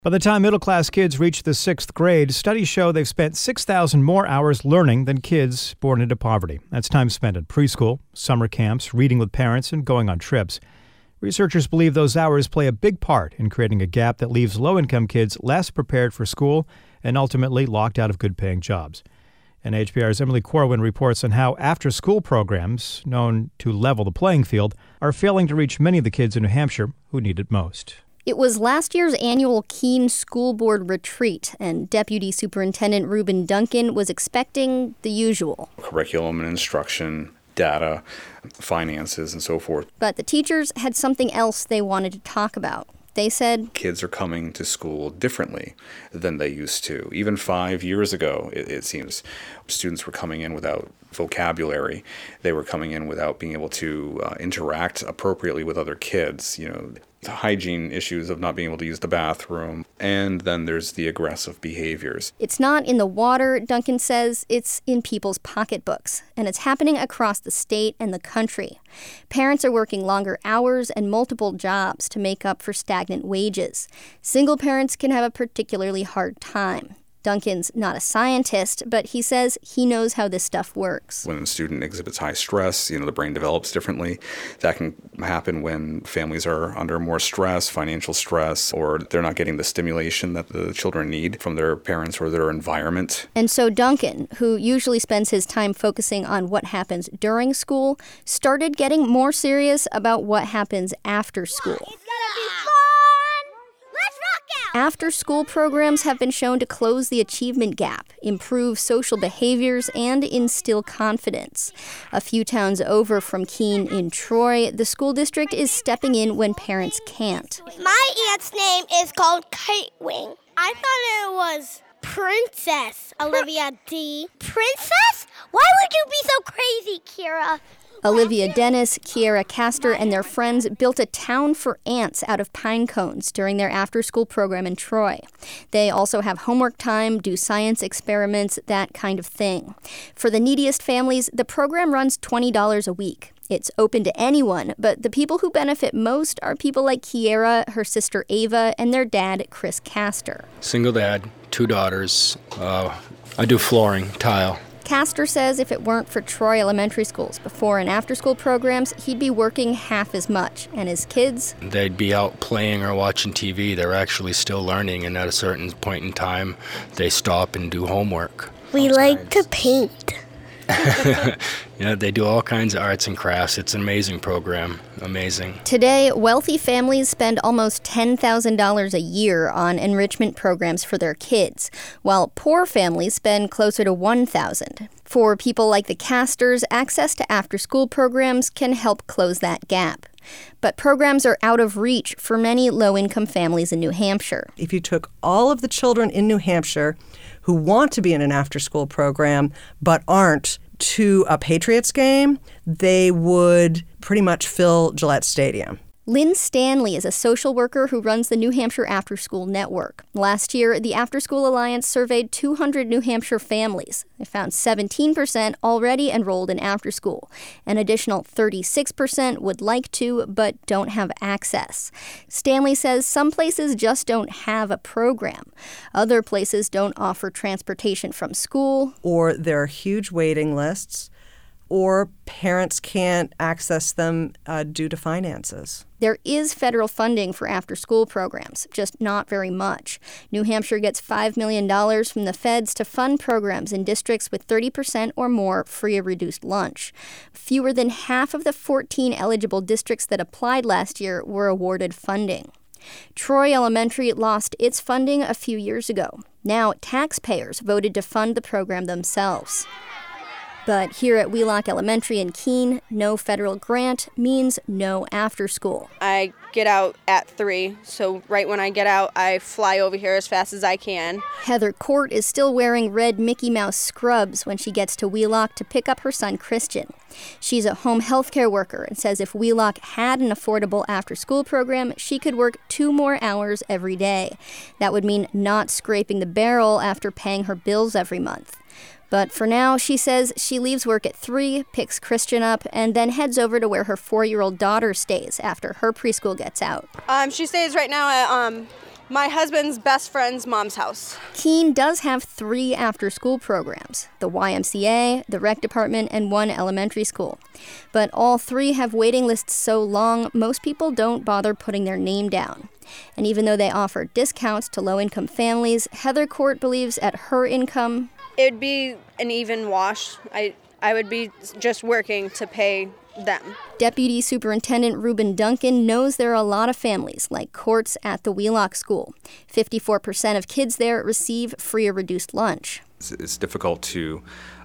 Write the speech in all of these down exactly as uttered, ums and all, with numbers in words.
By the time middle-class kids reach the sixth grade, studies show they've spent six thousand more hours learning than kids born into poverty. That's time spent in preschool, summer camps, reading with parents, and going on trips. Researchers believe those hours play a big part in creating a gap that leaves low-income kids less prepared for school and ultimately locked out of good-paying jobs. And H P R's Emily Corwin reports on how after-school programs, known to level the playing field, are failing to reach many of the kids in New Hampshire who need it most. It was last year's annual Keene School Board retreat, and Deputy Superintendent Reuben Duncan was expecting the usual. Curriculum and instruction, data, finances, and so forth. But the teachers had something else they wanted to talk about. They said kids are coming to school differently than they used to. Even five years ago, it, it seems, students were coming in without vocabulary. They were coming in without being able to uh, interact appropriately with other kids. You know, the hygiene issues of not being able to use the bathroom. And then there's the aggressive behaviors. It's not in the water, Duncan says. It's in people's pocketbooks. And it's happening across the state and the country. Parents are working longer hours and multiple jobs to make up for stagnant wages. Single parents can have a particularly hard time. Duncan's not a scientist, but he says he knows how this stuff works. When a student exhibits high stress, you know, the brain develops differently. That can happen when families are under more stress, financial stress, or they're not getting the stimulation that the children need from their parents or their environment. And so Duncan, who usually spends his time focusing on what happens during school, started getting more serious about what happens after school. It's gonna be fun! Let's rock out! After-school programs have been shown to close the achievement gap, improve social behaviors, and instill confidence. A few towns over from Keene in Troy, the school district is stepping in when parents can't. My aunt's name is called Kate Wing. I thought it was Princess Olivia D. Princess? Why would you be so crazy, Kira? Olivia Dennis, Kiera Castor, and their friends built a town for ants out of pine cones during their after-school program in Troy. They also have homework time, do science experiments, that kind of thing. For the neediest families, the program runs twenty dollars a week. It's open to anyone, but the people who benefit most are people like Kiera, her sister Ava, and their dad, Chris Castor. Single dad, two daughters. Uh, I do flooring, tile. Castor says if it weren't for Troy Elementary School's before and after school programs, he'd be working half as much. And his kids? They'd be out playing or watching T V. They're actually still learning, and at a certain point in time, they stop and do homework. We like to paint. You know, they do all kinds of arts and crafts. It's an amazing program. Amazing. Today, wealthy families spend almost ten thousand dollars a year on enrichment programs for their kids, while poor families spend closer to one thousand dollars. For people like the Castors, access to after-school programs can help close that gap. But programs are out of reach for many low-income families in New Hampshire. If you took all of the children in New Hampshire who want to be in an after-school program but aren't to a Patriots game, they would pretty much fill Gillette Stadium. Lynn Stanley is a social worker who runs the New Hampshire After School Network. Last year, the After School Alliance surveyed two hundred New Hampshire families. They found seventeen percent already enrolled in after school. An additional thirty-six percent would like to, but don't have access. Stanley says some places just don't have a program. Other places don't offer transportation from school. Or there are huge waiting lists, or parents can't access them uh, due to finances. There is federal funding for after-school programs, just not very much. New Hampshire gets five million dollars from the feds to fund programs in districts with thirty percent or more free or reduced lunch. Fewer than half of the fourteen eligible districts that applied last year were awarded funding. Troy Elementary lost its funding a few years ago. Now taxpayers voted to fund the program themselves. But here at Wheelock Elementary in Keene, no federal grant means no after school. I get out at three, so right when I get out, I fly over here as fast as I can. Heather Court is still wearing red Mickey Mouse scrubs when she gets to Wheelock to pick up her son Christian. She's a home health care worker and says if Wheelock had an affordable after-school program, she could work two more hours every day. That would mean not scraping the barrel after paying her bills every month. But for now, she says she leaves work at three, picks Christian up, and then heads over to where her four-year-old daughter stays after her preschool gets out. Um, she stays right now at um, My husband's best friend's mom's house. Keene does have three after-school programs, the Y M C A, the rec department, and one elementary school. But all three have waiting lists so long, most people don't bother putting their name down. And even though they offer discounts to low-income families, Heather Court believes at her income, it would be an even wash. I, I would be just working to pay them. Deputy Superintendent Ruben Duncan knows there are a lot of families like Courts at the Wheelock School. fifty-four percent of kids there receive free or reduced lunch. It's difficult to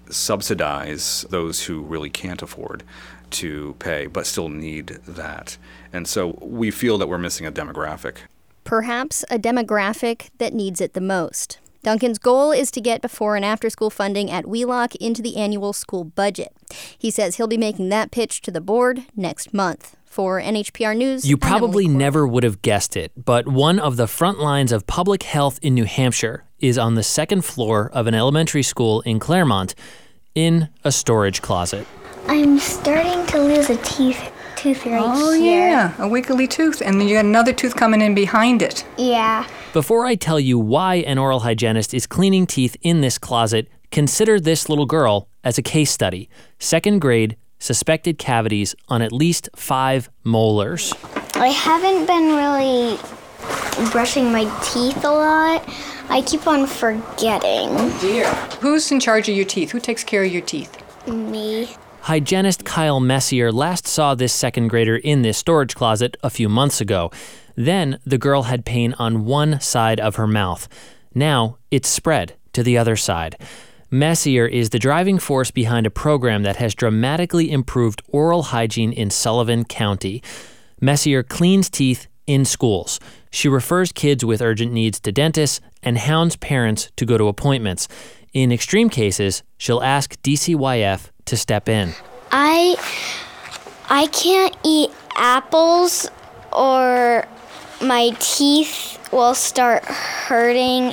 subsidize those who really can't afford to pay but still need that. And so we feel that we're missing a demographic. Perhaps a demographic that needs it the most. Duncan's goal is to get before and after school funding at Wheelock into the annual school budget. He says he'll be making that pitch to the board next month. For N H P R News, you probably never would have guessed it, but one of the front lines of public health in New Hampshire is on the second floor of an elementary school in Claremont in a storage closet. I'm starting to lose a teeth. Tooth right oh, here. yeah, a wiggly tooth, and then you got another tooth coming in behind it. Yeah. Before I tell you why an oral hygienist is cleaning teeth in this closet, consider this little girl as a case study. Second grade, suspected cavities on at least five molars. I haven't been really brushing my teeth a lot. I keep on forgetting. Oh, dear. Who's in charge of your teeth? Who takes care of your teeth? Me. Hygienist Kyle Messier last saw this second grader in this storage closet a few months ago. Then the girl had pain on one side of her mouth. Now it's spread to the other side. Messier is the driving force behind a program that has dramatically improved oral hygiene in Sullivan County. Messier cleans teeth in schools. She refers kids with urgent needs to dentists and hounds parents to go to appointments. In extreme cases, she'll ask D C Y F to step in. I I can't eat apples or my teeth will start hurting.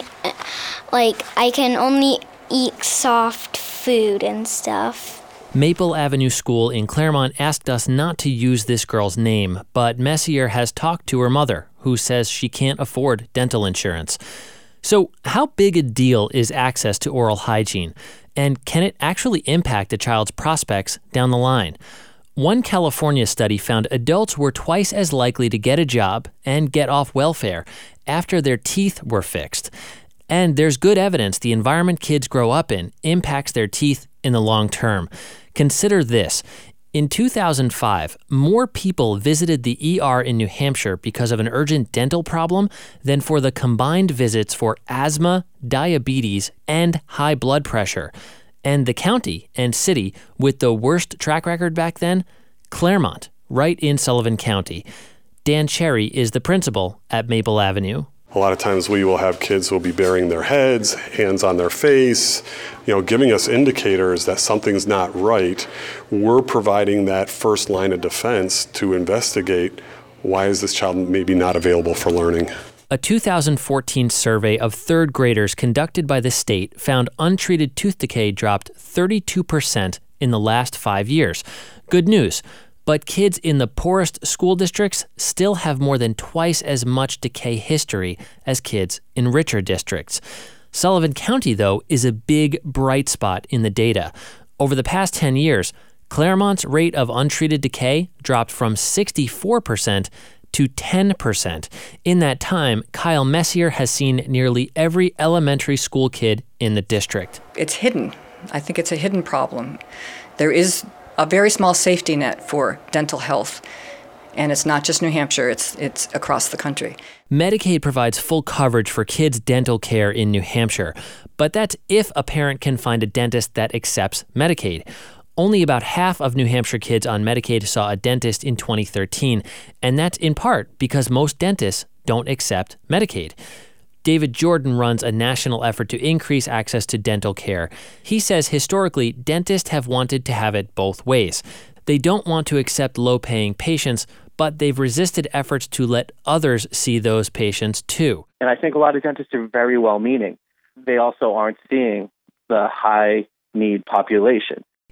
Like, I can only eat soft food and stuff. Maple Avenue School in Claremont asked us not to use this girl's name, but Messier has talked to her mother, who says she can't afford dental insurance. So how big a deal is access to oral hygiene? And can it actually impact a child's prospects down the line? One California study found adults were twice as likely to get a job and get off welfare after their teeth were fixed. And there's good evidence the environment kids grow up in impacts their teeth in the long term. Consider this. In two thousand five, more people visited the E R in New Hampshire because of an urgent dental problem than for the combined visits for asthma, diabetes, and high blood pressure. And the county and city with the worst track record back then? Claremont, right in Sullivan County. Dan Cherry is the principal at Maple Avenue. A lot of times we will have kids who will be burying their heads, hands on their face, you know, giving us indicators that something's not right. We're providing that first line of defense to investigate why is this child maybe not available for learning. A two thousand fourteen survey of third graders conducted by the state found untreated tooth decay dropped thirty-two percent in the last five years. Good news. But kids in the poorest school districts still have more than twice as much decay history as kids in richer districts. Sullivan County, though, is a big bright spot in the data. Over the past ten years, Claremont's rate of untreated decay dropped from sixty-four percent to ten percent. In that time, Kyle Messier has seen nearly every elementary school kid in the district. It's hidden. I think it's a hidden problem. There is a very small safety net for dental health. And it's not just New Hampshire, it's it's across the country. Medicaid provides full coverage for kids' dental care in New Hampshire, but that's if a parent can find a dentist that accepts Medicaid. Only about half of New Hampshire kids on Medicaid saw a dentist in twenty thirteen, and that's in part because most dentists don't accept Medicaid. David Jordan runs a national effort to increase access to dental care. He says historically, dentists have wanted to have it both ways. They don't want to accept low-paying patients, but they've resisted efforts to let others see those patients too. And I think a lot of dentists are very well-meaning. They also aren't seeing the high-need population.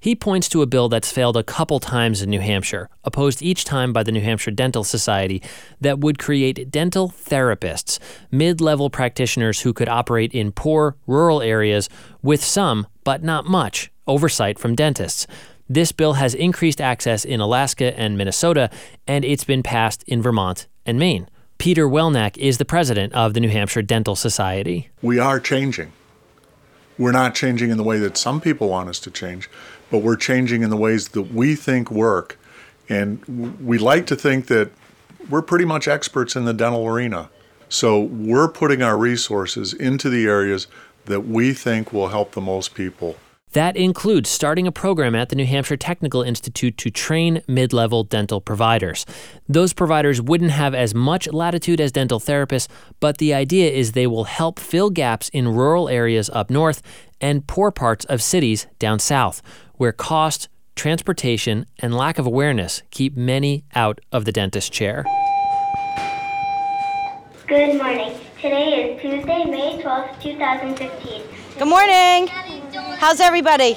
He points to a bill that's failed a couple times in New Hampshire, opposed each time by the New Hampshire Dental Society, that would create dental therapists, mid-level practitioners who could operate in poor, rural areas with some, but not much, oversight from dentists. This bill has increased access in Alaska and Minnesota, and it's been passed in Vermont and Maine. Peter Welnack is the president of the New Hampshire Dental Society. We are changing. We're not changing in the way that some people want us to change, but we're changing in the ways that we think work. And we like to think that we're pretty much experts in the dental arena. So we're putting our resources into the areas that we think will help the most people. That includes starting a program at the New Hampshire Technical Institute to train mid-level dental providers. Those providers wouldn't have as much latitude as dental therapists, but the idea is they will help fill gaps in rural areas up north and poor parts of cities down south, where cost, transportation, and lack of awareness keep many out of the dentist chair. Good morning. Today is Tuesday, May twelfth, twenty fifteen. Good morning. How's everybody?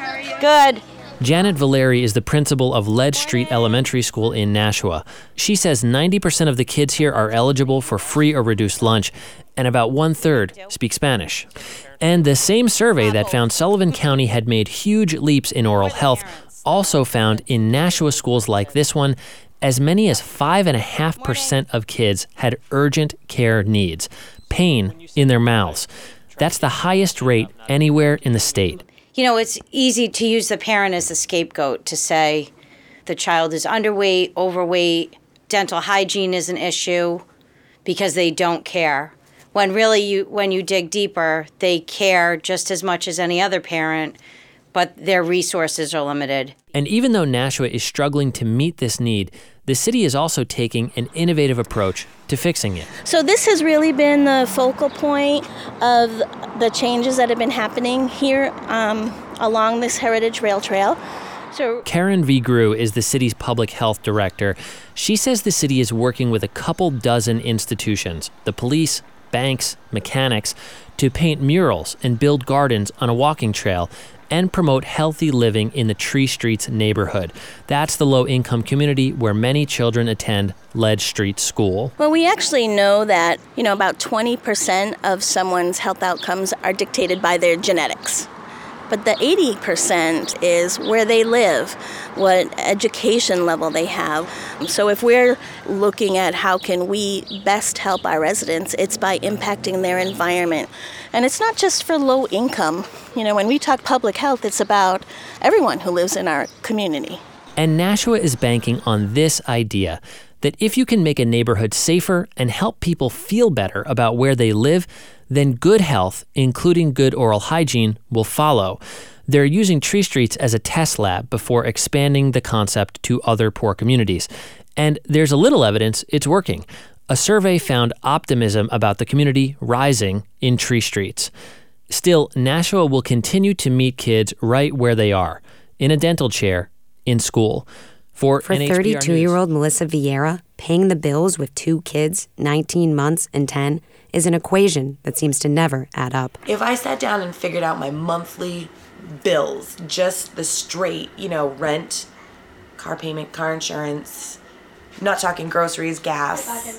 Good. Janet Valeri is the principal of Ledge Street Elementary School in Nashua. She says ninety percent of the kids here are eligible for free or reduced lunch, and about one-third speak Spanish. And the same survey that found Sullivan County had made huge leaps in oral health also found in Nashua schools like this one, as many as five point five percent of kids had urgent care needs, pain in their mouths. That's the highest rate anywhere in the state. You know, it's easy to use the parent as the scapegoat to say the child is underweight, overweight, dental hygiene is an issue because they don't care. When really, you when you dig deeper, they care just as much as any other parent, but their resources are limited. And even though Nashua is struggling to meet this need, the city is also taking an innovative approach to fixing it. So this has really been the focal point of the changes that have been happening here um, along this Heritage Rail Trail. So Karen Vigru is the city's public health director. She says the city is working with a couple dozen institutions, the police, banks, mechanics, to paint murals and build gardens on a walking trail and promote healthy living in the Tree Streets neighborhood. That's the low-income community where many children attend Ledge Street School. Well, we actually know that, you know, about twenty percent of someone's health outcomes are dictated by their genetics. But the eighty percent is where they live, what education level they have. So if we're looking at how can we best help our residents, it's by impacting their environment. And it's not just for low income. You know, when we talk public health, it's about everyone who lives in our community. And Nashua is banking on this idea that if you can make a neighborhood safer and help people feel better about where they live, then good health, including good oral hygiene, will follow. They're using Tree Streets as a test lab before expanding the concept to other poor communities. And there's a little evidence it's working. A survey found optimism about the community rising in Tree Streets. Still, Nashua will continue to meet kids right where they are, in a dental chair, in school. For, For thirty-two-year-old Melissa Vieira, paying the bills with two kids, nineteen months and ten, is an equation that seems to never add up. If I sat down and figured out my monthly bills, just the straight, you know, rent, car payment, car insurance, not talking groceries, gas,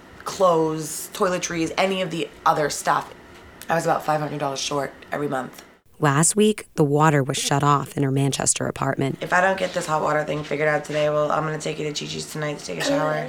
clothes, toiletries, any of the other stuff, I was about five hundred dollars short every month. Last week, the water was shut off in her Manchester apartment. If I don't get this hot water thing figured out today, well, I'm going to take you to Chi-Chi's tonight to take a shower.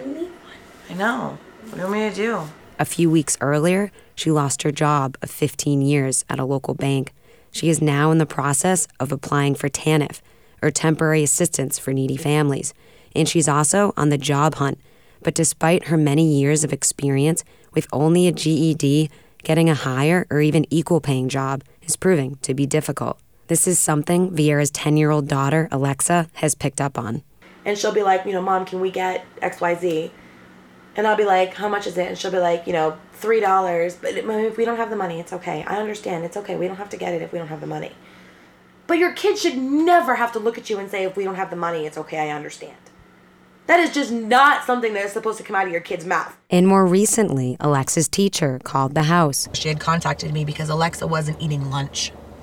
I know. What do you want me to do? A few weeks earlier, she lost her job of fifteen years at a local bank. She is now in the process of applying for TANF, or Temporary Assistance for Needy Families, and she's also on the job hunt. But despite her many years of experience, with only a G E D, getting a higher or even equal-paying job is proving to be difficult. This is something Vieira's ten-year-old daughter, Alexa, has picked up on. And she'll be like, you know, Mom, can we get X Y Z? And I'll be like, how much is it? And she'll be like, you know, three dollars. But if we don't have the money, it's okay. I understand. It's okay. We don't have to get it if we don't have the money. But your kid should never have to look at you and say, if we don't have the money, it's okay. I understand. That is just not something that is supposed to come out of your kid's mouth. And more recently, Alexa's teacher called the house. She had contacted me because Alexa wasn't eating lunch.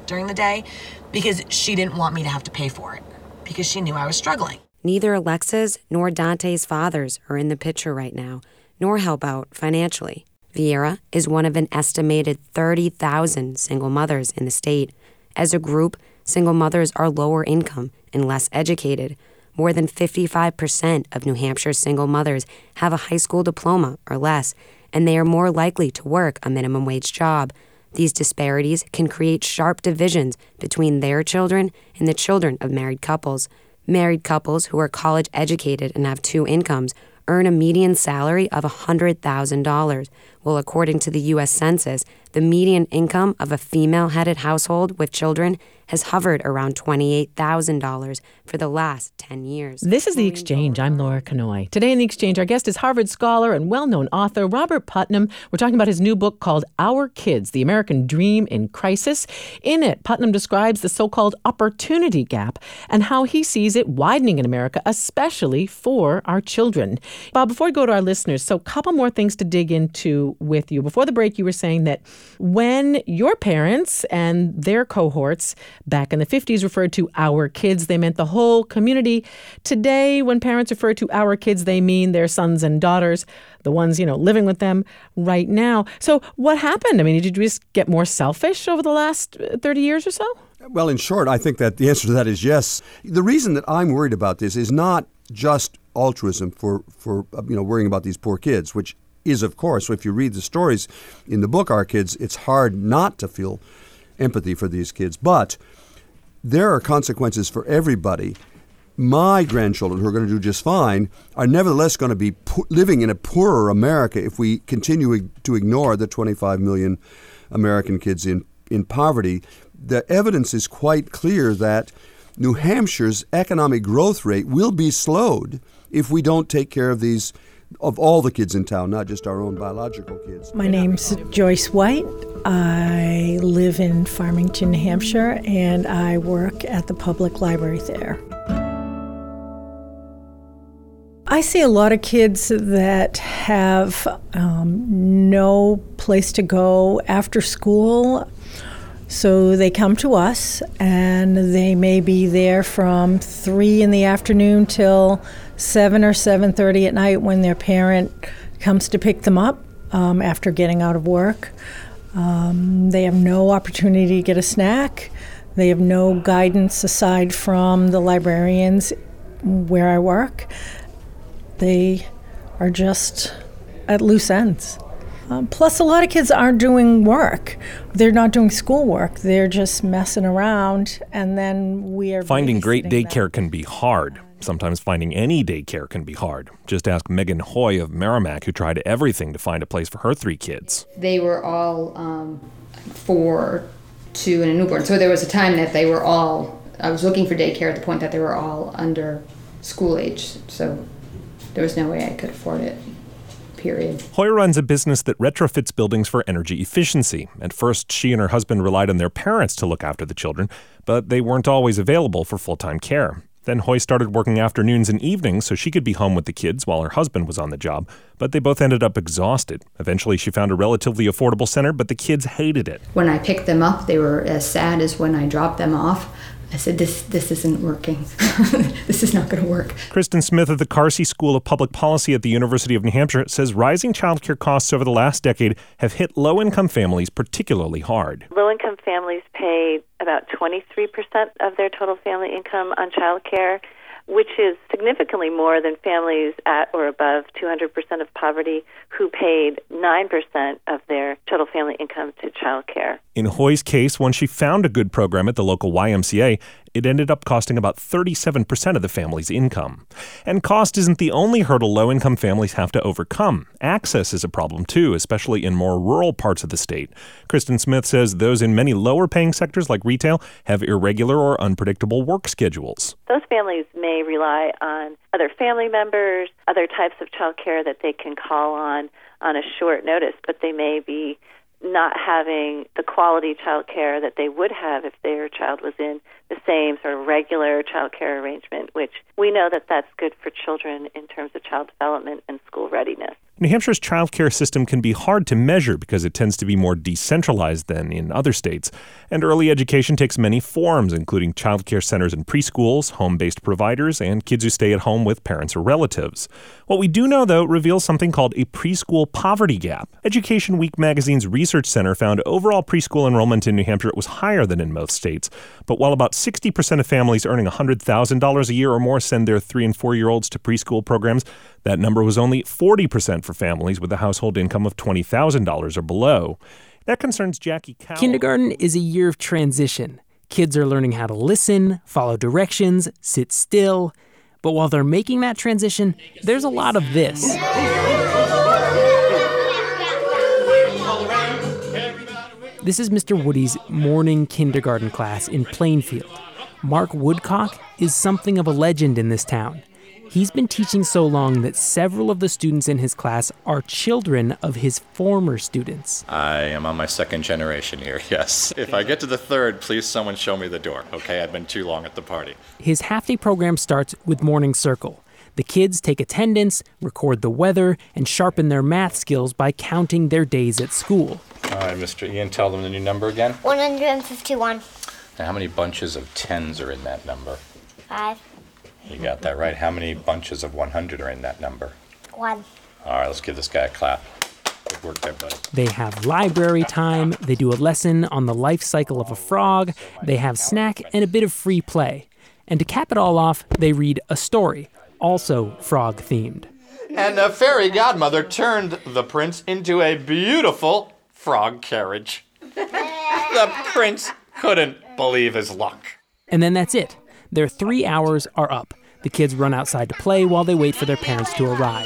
during the day because she didn't want me to have to pay for it because she knew I was struggling. Neither Alexa's nor Dante's fathers are in the picture right now, nor help out financially. Vieira is one of an estimated thirty thousand single mothers in the state. As a group, single mothers are lower income and less educated. More than fifty-five percent of New Hampshire's single mothers have a high school diploma or less, and they are more likely to work a minimum wage job. These disparities can create sharp divisions between their children and the children of married couples. Married couples who are college educated and have two incomes earn a median salary of one hundred thousand dollars, while according to the U S Census, the median income of a female-headed household with children has hovered around twenty-eight thousand dollars for the last ten years. This is The Exchange. I'm Laura Kanoy. Today in The Exchange, our guest is Harvard scholar and well-known author Robert Putnam. We're talking about his new book called Our Kids, The American Dream in Crisis. In it, Putnam describes the so-called opportunity gap and how he sees it widening in America, especially for our children. Bob, before we go to our listeners, so a couple more things to dig into with you. Before the break, you were saying that when your parents and their cohorts back in the fifties referred to our kids, they meant the whole community. Today, when parents refer to our kids, they mean their sons and daughters, the ones, you know, living with them right now. So what happened? I mean, did you just get more selfish over the last thirty years or so? Well, in short, I think that the answer to that is yes. The reason that I'm worried about this is not just altruism for, for you know, worrying about these poor kids, which is, of course, if you read the stories in the book, Our Kids, it's hard not to feel empathy for these kids. But there are consequences for everybody. My grandchildren, who are going to do just fine, are nevertheless going to be po- living in a poorer America if we continue to ignore the twenty-five million American kids in, in poverty. The evidence is quite clear that New Hampshire's economic growth rate will be slowed if we don't take care of these, of all the kids in town, not just our own biological kids. My name's Joyce White. I live in Farmington, New Hampshire, and I work at the public library there. I see a lot of kids that have um, no place to go after school. So they come to us, and they may be there from three in the afternoon till seven or seven thirty at night when their parent comes to pick them up um, after getting out of work. Um, they have no opportunity to get a snack. They have no guidance aside from the librarians where I work. They are just at loose ends. Um, plus, a lot of kids aren't doing work. They're not doing schoolwork. They're just messing around, and then we are Finding great daycare them. can be hard. Sometimes finding any daycare can be hard. Just ask Megan Hoy of Merrimack, who tried everything to find a place for her three kids. They were all um, four, two, and a newborn. So there was a time that they were all, I was looking for daycare at the point that they were all under school age. So there was no way I could afford it. Period. Hoy runs a business that retrofits buildings for energy efficiency. At first, she and her husband relied on their parents to look after the children, but they weren't always available for full-time care. Then Hoy started working afternoons and evenings so she could be home with the kids while her husband was on the job, but they both ended up exhausted. Eventually, she found a relatively affordable center, but the kids hated it. When I picked them up, they were as sad as when I dropped them off. I said, this this isn't working. This is not going to work. Kristen Smith of the Carsey School of Public Policy at the University of New Hampshire says rising childcare costs over the last decade have hit low-income families particularly hard. Low-income families pay about twenty-three percent of their total family income on childcare, which is significantly more than families at or above two hundred percent of poverty who paid nine percent of their total family income to childcare. In Hoy's case, when she found a good program at the local Y M C A, it ended up costing about thirty-seven percent of the family's income. And cost isn't the only hurdle low-income families have to overcome. Access is a problem too, especially in more rural parts of the state. Kristen Smith says those in many lower-paying sectors like retail have irregular or unpredictable work schedules. Those families may rely on other family members, other types of childcare that they can call on on a short notice, but they may be not having the quality child care that they would have if their child was in the same sort of regular child care arrangement, which we know that that's good for children in terms of child development and school readiness. New Hampshire's child care system can be hard to measure because it tends to be more decentralized than in other states. And early education takes many forms, including child care centers and preschools, home-based providers, and kids who stay at home with parents or relatives. What we do know, though, reveals something called a preschool poverty gap. Education Week magazine's Research Center found overall preschool enrollment in New Hampshire was higher than in most states. But while about sixty percent of families earning one hundred thousand dollars a year or more send their three- and four-year-olds to preschool programs, that number was only forty percent for families with a household income of twenty thousand dollars or below. That concerns Jackie Cowell. Kindergarten is a year of transition. Kids are learning how to listen, follow directions, sit still. But while they're making that transition, there's a lot of this. This is Mister Woody's morning kindergarten class in Plainfield. Mark Woodcock is something of a legend in this town. He's been teaching so long that several of the students in his class are children of his former students. I am on my second generation here, yes. If I get to the third, please someone show me the door, okay? I've been too long at the party. His half-day program starts with Morning Circle. The kids take attendance, record the weather, and sharpen their math skills by counting their days at school. All right, Mister Ian, tell them the new number again. one hundred fifty-one. Now, how many bunches of tens are in that number? Five. You got that right. How many bunches of one hundred are in that number? One. All right, let's give this guy a clap. Good work there, buddy. They have library time, they do a lesson on the life cycle of a frog, they have snack and a bit of free play. And to cap it all off, they read a story, also frog-themed. And a fairy godmother turned the prince into a beautiful frog carriage. The prince couldn't believe his luck. And then that's it. Their three hours are up. The kids run outside to play while they wait for their parents to arrive.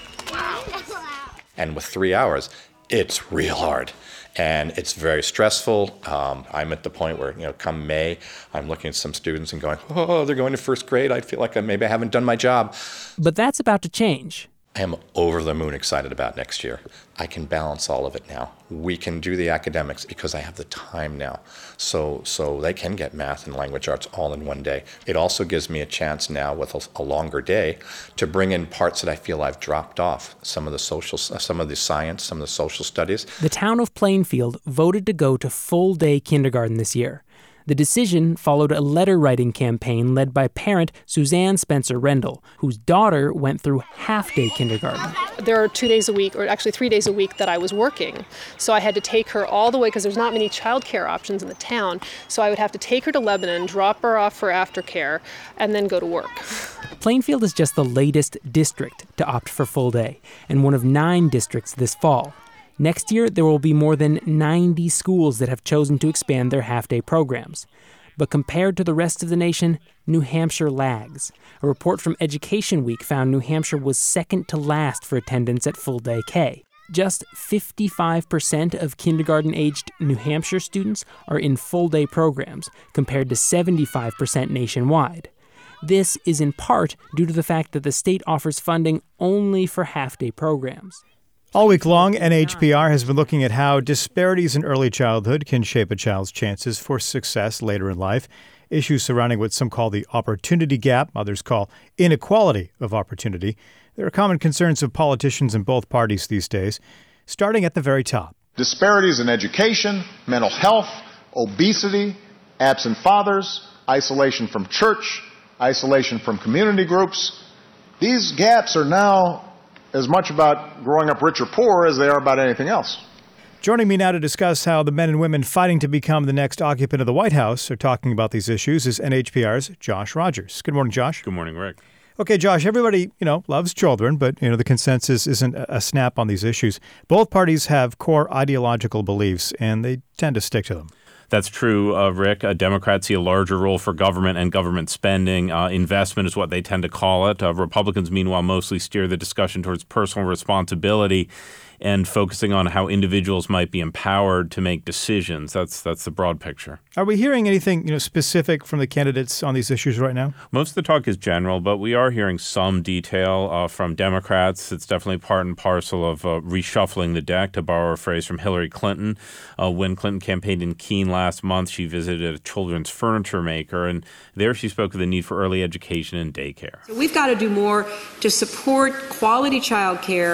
And with three hours, it's real hard. And it's very stressful. Um, I'm at the point where, you know, come May, I'm looking at some students and going, oh, they're going to first grade. I feel like I, maybe I haven't done my job. But that's about to change. I am over the moon excited about next year. I can balance all of it now. We can do the academics because I have the time now. So so they can get math and language arts all in one day. It also gives me a chance now with a, a longer day to bring in parts that I feel I've dropped off. Some of the social, some of the science, some of the social studies. The town of Plainfield voted to go to full-day kindergarten this year. The decision followed a letter-writing campaign led by parent Suzanne Spencer Rendell, whose daughter went through half-day kindergarten. There are two days a week, or actually three days a week, that I was working. So I had to take her all the way, because there's not many childcare options in the town. So I would have to take her to Lebanon, drop her off for aftercare, and then go to work. Plainfield is just the latest district to opt for full day, and one of nine districts this fall. Next year, there will be more than ninety schools that have chosen to expand their half-day programs. But compared to the rest of the nation, New Hampshire lags. A report from Education Week found New Hampshire was second to last for attendance at full-day K. Just fifty-five percent of kindergarten-aged New Hampshire students are in full-day programs, compared to seventy-five percent nationwide. This is in part due to the fact that the state offers funding only for half-day programs. All week long, N H P R has been looking at how disparities in early childhood can shape a child's chances for success later in life. Issues surrounding what some call the opportunity gap, others call inequality of opportunity. There are common concerns of politicians in both parties these days, starting at the very top. Disparities in education, mental health, obesity, absent fathers, isolation from church, isolation from community groups. These gaps are now as much about growing up rich or poor as they are about anything else. Joining me now to discuss how the men and women fighting to become the next occupant of the White House are talking about these issues is N H P R's Josh Rogers. Good morning, Josh. Good morning, Rick. Okay, Josh, everybody, you know, loves children, but, you know, the consensus isn't a snap on these issues. Both parties have core ideological beliefs, and they tend to stick to them. That's true, uh, Rick. Uh, Democrats see a larger role for government and government spending. Uh, investment is what they tend to call it. Uh, Republicans, meanwhile, mostly steer the discussion towards personal responsibility and focusing on how individuals might be empowered to make decisions. That's that's the broad picture. Are we hearing anything, you know, specific from the candidates on these issues right now? Most of the talk is general, but we are hearing some detail uh, from Democrats. It's definitely part and parcel of uh, reshuffling the deck, to borrow a phrase from Hillary Clinton. Uh, when Clinton campaigned in Keene last month, she visited a children's furniture maker, and there she spoke of the need for early education and daycare. So we've got to do more to support quality child care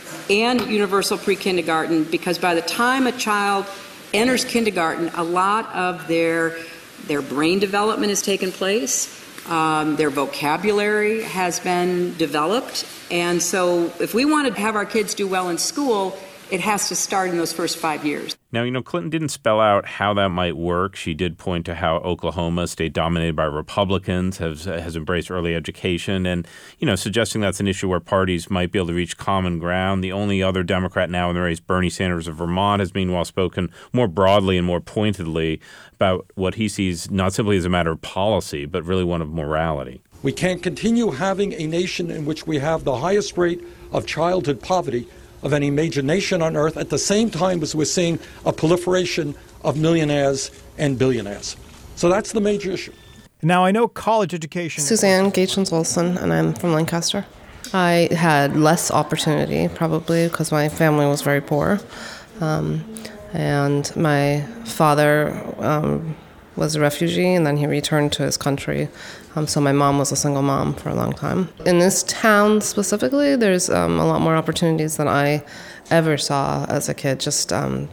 and universal pre-kindergarten, because by the time a child enters kindergarten, a lot of their their brain development has taken place, um, their vocabulary has been developed, and so if we want to have our kids do well in school, it has to start in those first five years. Now, you know, Clinton didn't spell out how that might work. She did point to how Oklahoma, a state dominated by Republicans, has has embraced early education and, you know, suggesting that's an issue where parties might be able to reach common ground. The only other Democrat now in the race, Bernie Sanders of Vermont, has meanwhile spoken more broadly and more pointedly about what he sees not simply as a matter of policy, but really one of morality. We can't continue having a nation in which we have the highest rate of childhood poverty of any major nation on earth at the same time as we're seeing a proliferation of millionaires and billionaires. So that's the major issue. Now, I know college education... Suzanne Gachens-Wilson, and I'm from Lancaster. I had less opportunity, probably, because my family was very poor. Um, and my father um, was a refugee, and then he returned to his country. Um, so my mom was a single mom for a long time. In this town specifically, there's um, a lot more opportunities than I ever saw as a kid. Just, um,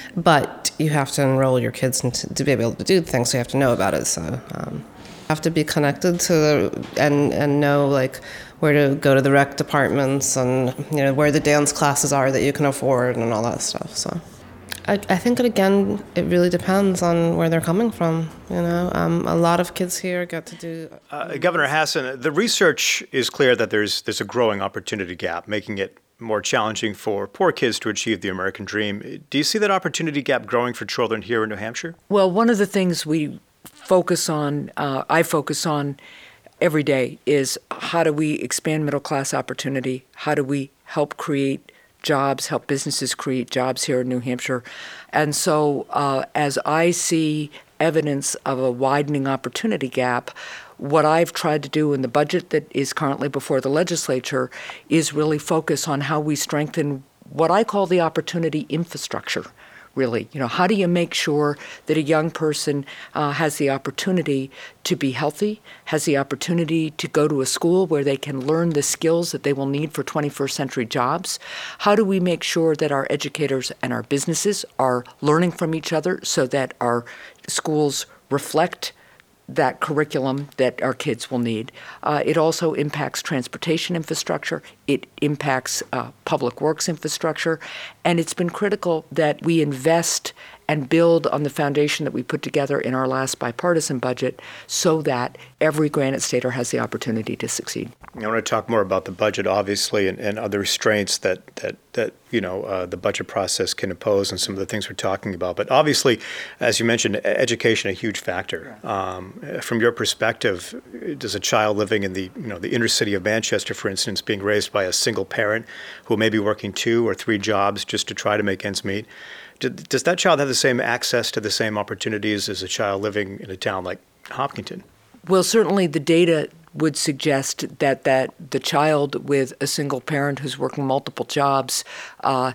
but you have to enroll your kids into, to be able to do things, so you have to know about it. So um, you have to be connected to the, and and know like where to go to the rec departments and you know where the dance classes are that you can afford and all that stuff. So. I, I think, that again, it really depends on where they're coming from. You know, um, a lot of kids here get to do. Uh, Governor Hassan, the research is clear that there's there's a growing opportunity gap, making it more challenging for poor kids to achieve the American dream. Do you see that opportunity gap growing for children here in New Hampshire? Well, one of the things we focus on, uh, I focus on every day, is how do we expand middle class opportunity? How do we help create jobs, help businesses create jobs here in New Hampshire. And so uh, as I see evidence of a widening opportunity gap, what I've tried to do in the budget that is currently before the legislature is really focus on how we strengthen what I call the opportunity infrastructure. Really, you know, how do you make sure that a young person uh, has the opportunity to be healthy, has the opportunity to go to a school where they can learn the skills that they will need for twenty-first century jobs? How do we make sure that our educators and our businesses are learning from each other so that our schools reflect that curriculum that our kids will need? Uh, it also impacts transportation infrastructure. It impacts uh, public works infrastructure. And it's been critical that we invest and build on the foundation that we put together in our last bipartisan budget so that every Granite Stater has the opportunity to succeed. I want to talk more about the budget, obviously, and, and other restraints that, that, that you know, uh, the budget process can impose and some of the things we're talking about. But obviously, as you mentioned, education a huge factor. Um, from your perspective, does a child living in the, you know, the inner city of Manchester, for instance, being raised by a single parent who may be working two or three jobs just to try to make ends meet, does that child have the same access to the same opportunities as a child living in a town like Hopkinton? Well, certainly the data would suggest that, that the child with a single parent who's working multiple jobs uh,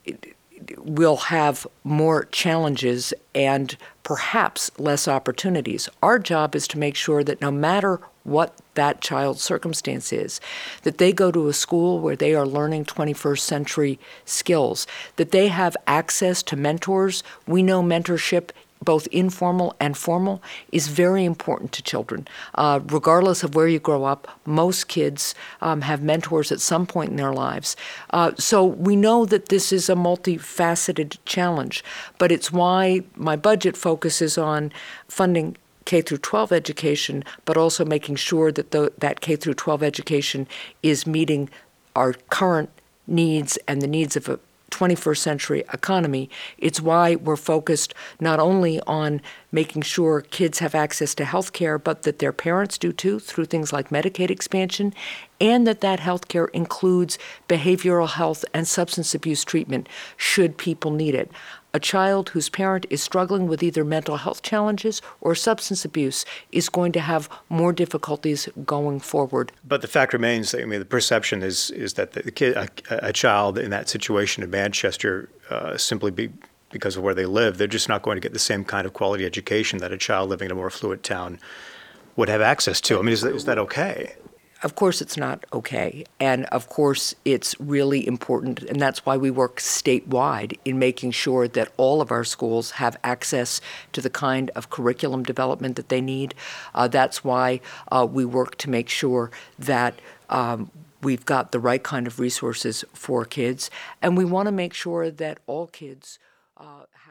will have more challenges and perhaps less opportunities. Our job is to make sure that no matter what that child's circumstance is, that they go to a school where they are learning twenty-first century skills, that they have access to mentors. We know mentorship, both informal and formal, is very important to children. Uh, regardless of where you grow up, most kids um, have mentors at some point in their lives. Uh, so we know that this is a multifaceted challenge, but it's why my budget focuses on funding K through twelve education, but also making sure that the, that K through twelve education is meeting our current needs and the needs of a twenty-first century economy. It's why we're focused not only on making sure kids have access to health care, but that their parents do too, through things like Medicaid expansion, and that that health care includes behavioral health and substance abuse treatment should people need it. A child whose parent is struggling with either mental health challenges or substance abuse is going to have more difficulties going forward. But the fact remains that, I mean, the perception is is that the kid, a, a child in that situation in Manchester, uh, simply be, because of where they live, they're just not going to get the same kind of quality education that a child living in a more affluent town would have access to. I mean, is that, is that okay? Of course, it's not okay. And of course, it's really important. And that's why we work statewide in making sure that all of our schools have access to the kind of curriculum development that they need. Uh, that's why uh, we work to make sure that um, we've got the right kind of resources for kids. And we want to make sure that all kids uh,